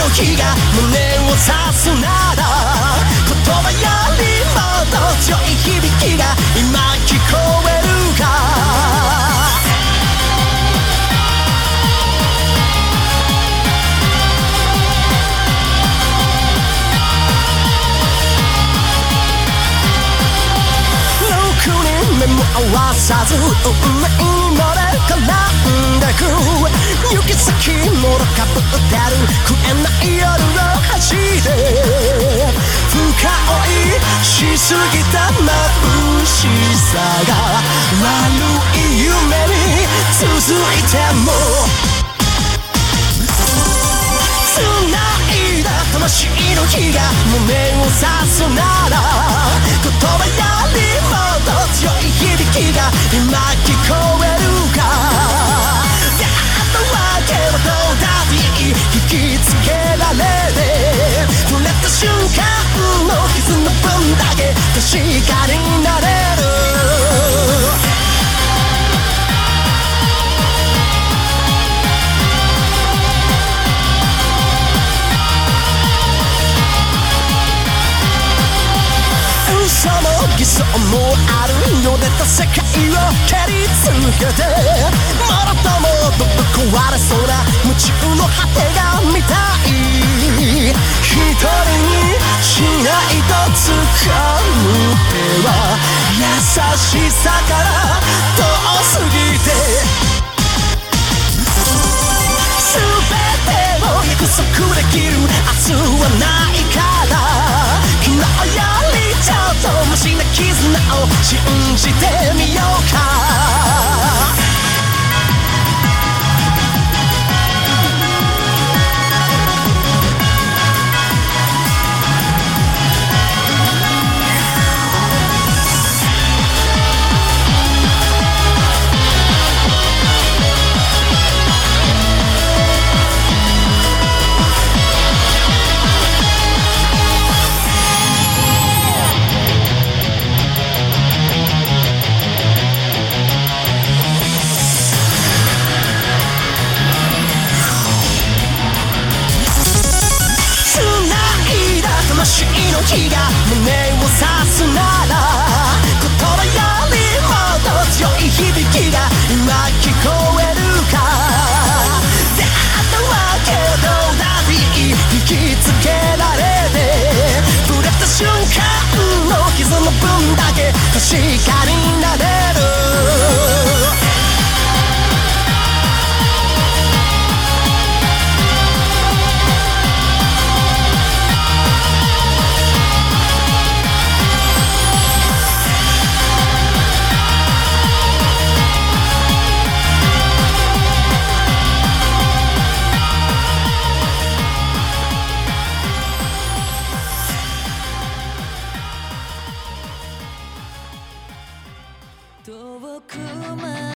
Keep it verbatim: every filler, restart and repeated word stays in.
の火が胸を刺すなら言葉よりもっと強い響きが今聞こえるか目も合わさず運命に漏れ絡んでく行き先もろかぶってる食えない夜を走って深追いしすぎた眩しさが悪い夢に続いても繋いだ魂の火が胸を刺すなら言葉よりもっと強い響きが今聞こえるか出会ったわけはどうだっていい引きつけられて触れた瞬間の傷の分だけ確かになれるその偽装もあるよねと世界を蹴り続けてもろともぶっ壊れそうな夢中の果てが見たい一人にしないと掴む手は優しさから遠すぎて全てを約束できる明日はないから昨日よりちょっとマシな絆を信じてみようか魂の火が胸を刺すなら言葉よりもっと強い響きが今聞こえるか出会ったわけはどうだっていい引きつけられて触れた瞬間の傷の分だけ確か